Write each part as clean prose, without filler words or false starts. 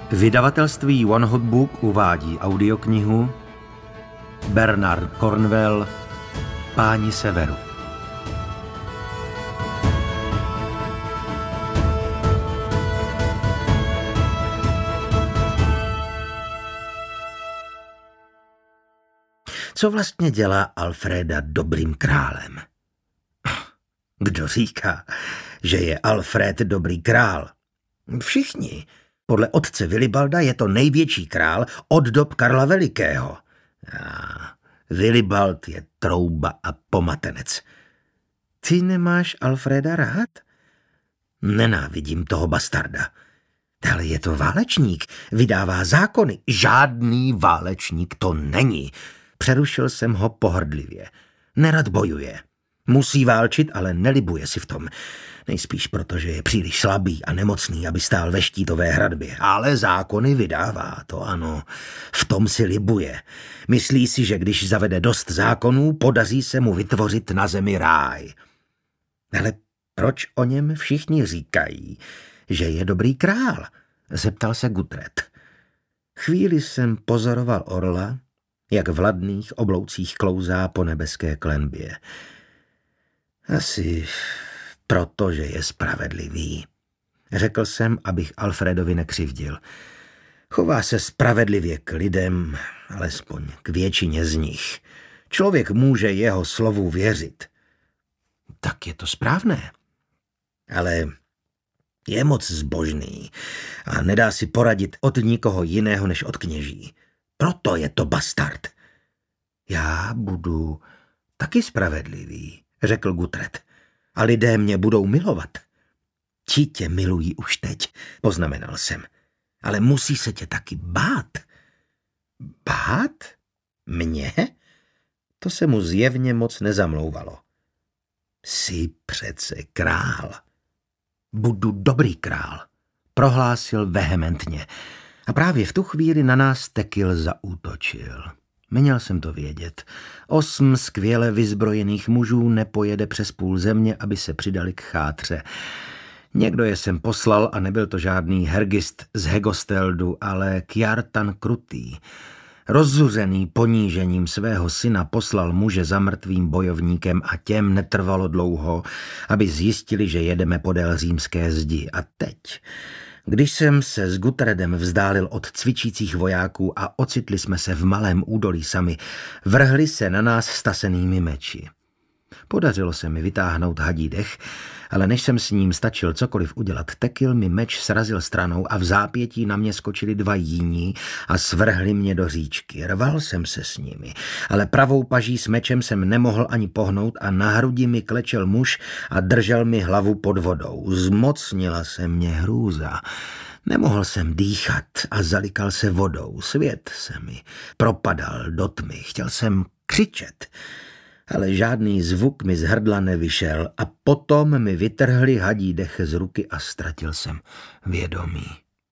Vydavatelství One Hot Book uvádí audioknihu Bernard Cornwell Páni severu. Co vlastně dělá Alfreda dobrým králem? Kdo říká, že je Alfred dobrý král? Všichni. Podle otce Vilibalda je to největší král od dob Karla Velikého. Vilibald je trouba a pomatenec. Ty nemáš Alfreda rád? Nenávidím toho bastarda. Ale je to válečník, vydává zákony. Žádný válečník to není. Přerušil jsem ho pohrdlivě. Nerad bojuje. Musí válčit, ale nelibuje si v tom. Nejspíš proto, že je příliš slabý a nemocný, aby stál ve štítové hradbě. Ale zákony vydává, to ano. V tom si libuje. Myslí si, že když zavede dost zákonů, podaří se mu vytvořit na zemi ráj. Ale proč o něm všichni říkají, že je dobrý král? Zeptal se Gutred. Chvíli jsem pozoroval orla, jak v ladných obloucích klouzá po nebeské klenbě. Asi proto, že je spravedlivý. Řekl jsem, abych Alfredovi nekřivdil. Chová se spravedlivě k lidem, alespoň k většině z nich. Člověk může jeho slovu věřit. Tak je to správné. Ale je moc zbožný a nedá si poradit od nikoho jiného než od kněží. Proto je to bastard. Já budu taky spravedlivý, řekl Gutred. A lidé mě budou milovat. Ti tě milují už teď, poznamenal jsem. Ale musí se tě taky bát. Bát? Mě? To se mu zjevně moc nezamlouvalo. Jsi přece král. Budu dobrý král, prohlásil vehementně. A právě v tu chvíli na nás Tekil zaútočil. Měl jsem to vědět. 8 skvěle vyzbrojených mužů nepojede přes půl země, aby se přidali k chátře. Někdo je sem poslal a nebyl to žádný Hergist z Hegosteldu, ale Kjartan Krutý. Rozzuřený ponížením svého syna poslal muže za mrtvým bojovníkem a těm netrvalo dlouho, aby zjistili, že jedeme podél římské zdi. A teď, když jsem se s Gutredem vzdálil od cvičících vojáků a ocitli jsme se v malém údolí sami, vrhli se na nás stasenými meči. Podařilo se mi vytáhnout hadí dech, ale než jsem s ním stačil cokoliv udělat, Tekil mi meč srazil stranou a v zápětí na mě skočili 2 jiní a svrhli mě do říčky. Rval jsem se s nimi, ale pravou paží s mečem jsem nemohl ani pohnout a na hrudi mi klečel muž a držel mi hlavu pod vodou. Zmocnila se mě hrůza. Nemohl jsem dýchat a zalikal se vodou. Svět se mi propadal do tmy. Chtěl jsem křičet, ale žádný zvuk mi z hrdla nevyšel a potom mi vytrhli hadí dech z ruky a ztratil jsem vědomí.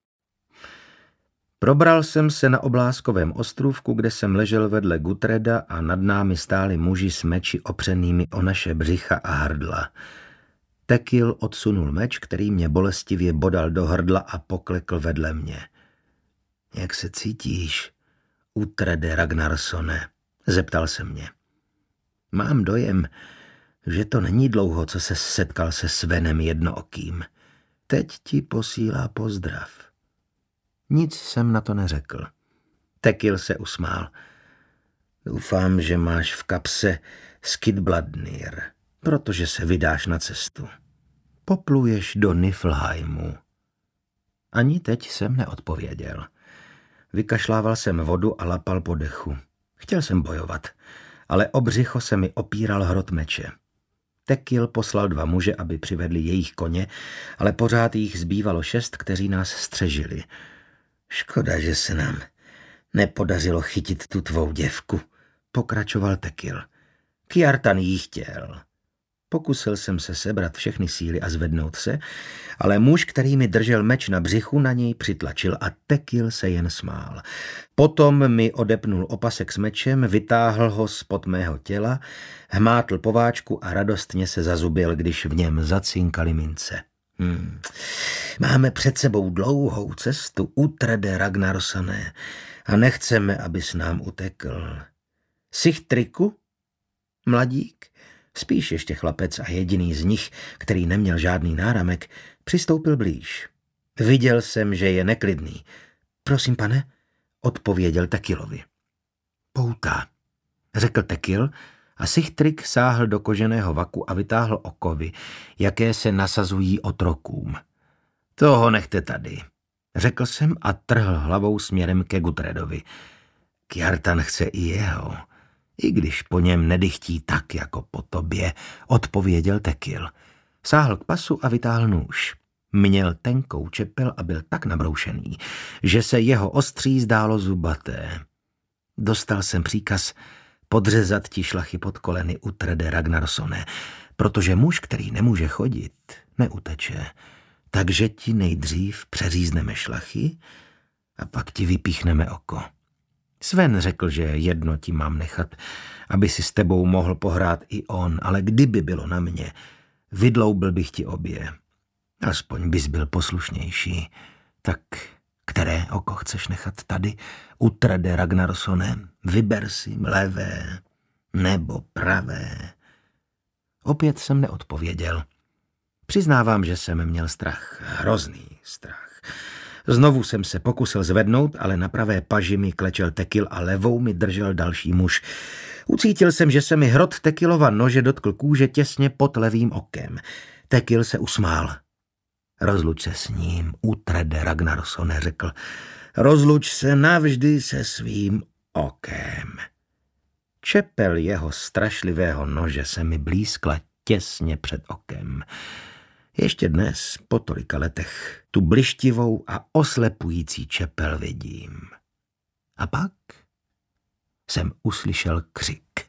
Probral jsem se na obláskovém ostrůvku, kde jsem ležel vedle Gutreda a nad námi stáli muži s meči opřenými o naše břicha a hrdla. Tekil odsunul meč, který mě bolestivě bodal do hrdla a poklekl vedle mě. Jak se cítíš, Utrede Ragnarssone? Zeptal se mě. Mám dojem, že to není dlouho, co se setkal se Svenem Jednookým. Teď ti posílá pozdrav. Nic jsem na to neřekl. Tekil se usmál. Doufám, že máš v kapse Skidbladnir, protože se vydáš na cestu. Popluješ do Niflheimu. Ani teď jsem neodpověděl. Vykašlával jsem vodu a lapal po dechu. Chtěl jsem bojovat, ale o břicho se mi opíral hrot meče. Tekil poslal 2 muže, aby přivedli jejich koně, ale pořád jich zbývalo 6, kteří nás střežili. Škoda, že se nám nepodařilo chytit tu tvou děvku, pokračoval Tekil. Kjartan jí chtěl. Pokusil jsem se sebrat všechny síly a zvednout se, ale muž, který mi držel meč na břichu, na něj přitlačil a Tekil se jen smál. Potom mi odepnul opasek s mečem, vytáhl ho spod mého těla, hmátl pováčku a radostně se zazubil, když v něm zacinkaly mince. Máme před sebou dlouhou cestu, Utrede Ragnarsoné, a nechceme, abys nám utekl. Sigtriku? Mladík, spíš ještě chlapec a jediný z nich, který neměl žádný náramek, přistoupil blíž. Viděl jsem, že je neklidný. Prosím, pane, odpověděl Tekilovi. Pouta, řekl Tekil, a Sigtryk sáhl do koženého vaku a vytáhl okovy, jaké se nasazují otrokům. Toho nechte tady, řekl jsem a trhl hlavou směrem ke Gutredovi. Kjartan chce i jeho, i když po něm nedychtí tak, jako po tobě, odpověděl Tekil. Sáhl k pasu a vytáhl nůž. Měl tenkou čepel a byl tak nabroušený, že se jeho ostří zdálo zubaté. Dostal jsem příkaz podřezat ti šlachy pod koleny, Utrede Ragnarsoné, protože muž, který nemůže chodit, neuteče. Takže ti nejdřív přeřízneme šlachy a pak ti vypíchneme oko. Sven řekl, že jedno ti mám nechat, aby si s tebou mohl pohrát i on, ale kdyby bylo na mě, vydloubil bych ti obě. Aspoň bys byl poslušnější. Tak které oko chceš nechat tady, Utrede Ragnarsoné? Vyber si levé nebo pravé. Opět jsem neodpověděl. Přiznávám, že jsem měl strach, hrozný strach. Znovu jsem se pokusil zvednout, ale na pravé paži mi klečel Tekil a levou mi držel další muž. Ucítil jsem, že se mi hrot Tekilova nože dotkl kůže těsně pod levým okem. Tekil se usmál. Rozluč se s ním, Utrede Ragnarsoné, řekl. Rozluč se navždy se svým okem. Čepel jeho strašlivého nože se mi blízkla těsně před okem. Ještě dnes, po tolika letech, tu blištivou a oslepující čepel vidím. A pak jsem uslyšel křik.